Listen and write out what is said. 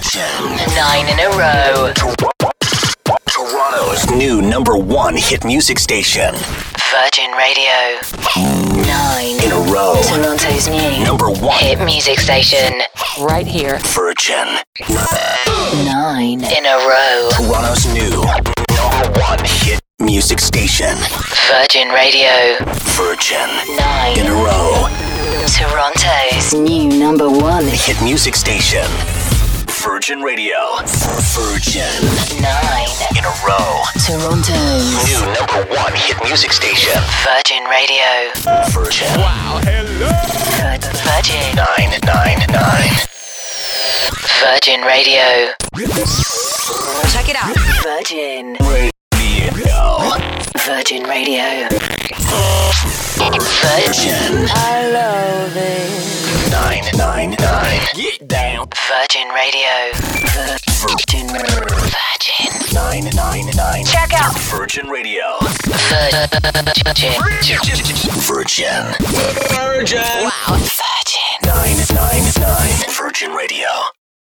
Virgin. 9 in a row. Toronto's new #1 hit music station. Virgin Radio. 9 in a row. Toronto's new #1 hit music station. Right here. Virgin. 9 in a row. Toronto's new #1 hit music station. Virgin Radio. Virgin. 9 in a row. Toronto's new #1 hit music station. Virgin Radio. Virgin. 9 in a row. Toronto's new #1 hit music station. Virgin Radio. Virgin. Wow, hello. Virgin. 999. Virgin Radio. Check it out. Virgin Radio. Virgin Radio. Virgin. I love it. 999. Get down. Virgin Radio. Virgin. Virgin. 999. Check out Virgin Radio. Virgin. Virgin. Virgin. Wow. Virgin. 999. Virgin Radio.